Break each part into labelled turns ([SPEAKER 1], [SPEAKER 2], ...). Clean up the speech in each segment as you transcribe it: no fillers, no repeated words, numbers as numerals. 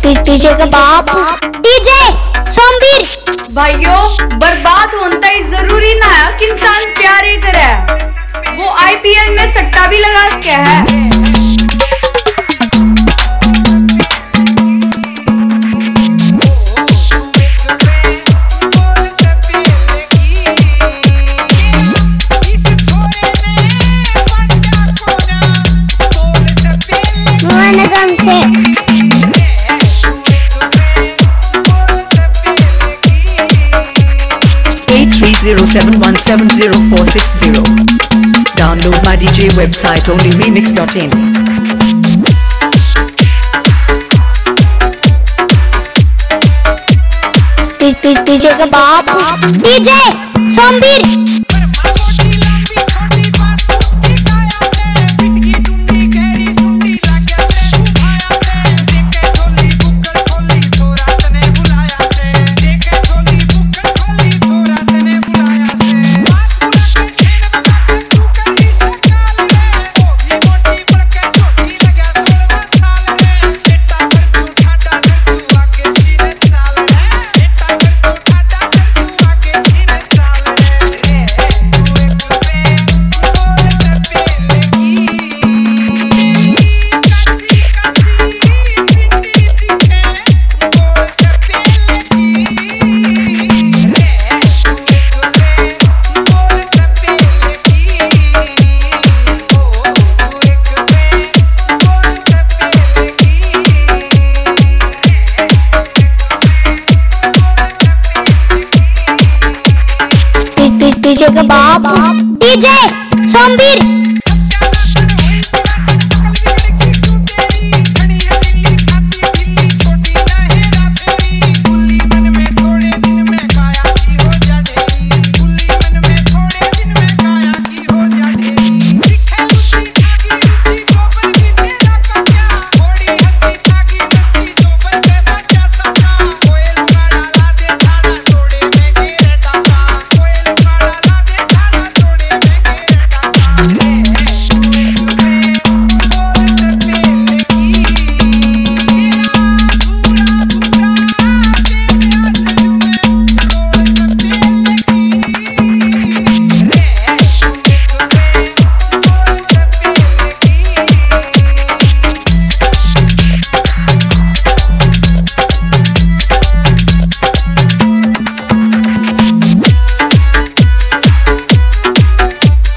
[SPEAKER 1] DJ का बाप DJ Somvir.
[SPEAKER 2] भाइयों, बर्बाद होता ही जरूरी ना है कि इंसान प्यारे करे। वो आईपीएल में सट्टा भी लगा सके है।
[SPEAKER 1] से
[SPEAKER 3] 8307170460. Download my DJ website onlyremix.in.
[SPEAKER 1] DJ का बाप डीजे सोमवीर। डीजे का बाप डीजे सोमवीर।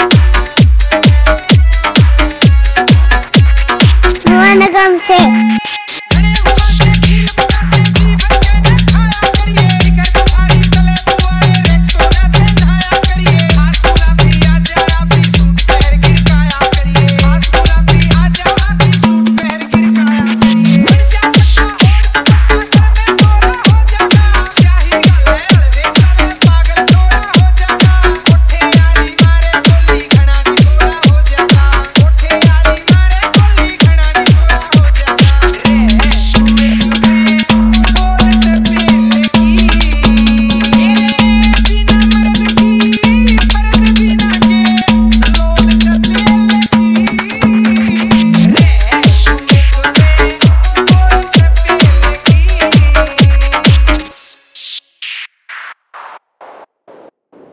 [SPEAKER 1] से